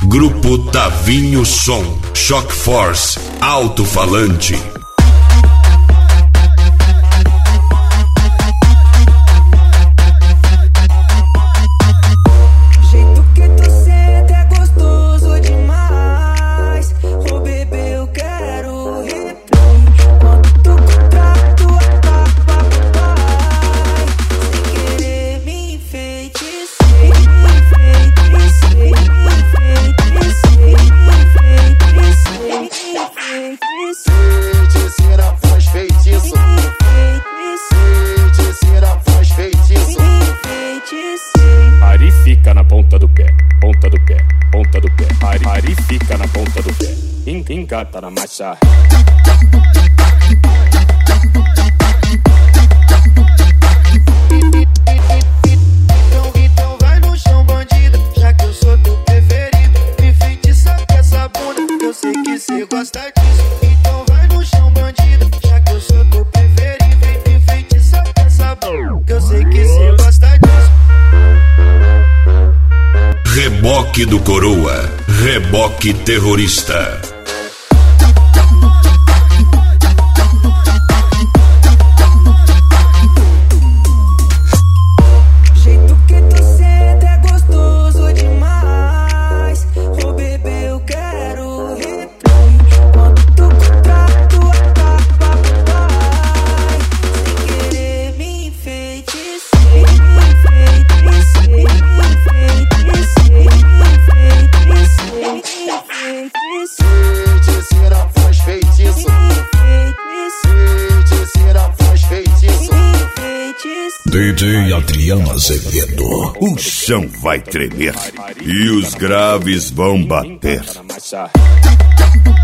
Grupo Tavinho Som, Shock Force, alto-falante. Ari fica na ponta do pé, ponta do pé, ponta do pé. Ari fica na ponta do pé, engata na marcha. Então vai no chão, bandida, já que eu sou teu preferido. Me feitiça com essa bunda, eu sei que cê gosta disso. Então vai no chão, bandida, já que eu sou teu preferido. Me feitiça com essa bunda, eu sei que cê gosta disso. Reboque do Coroa, reboque terrorista. Feiticeira faz feitiço. Feiticeira faz feitiço. DJ Adriano Azevedo. O chão vai tremer e os graves vão bater.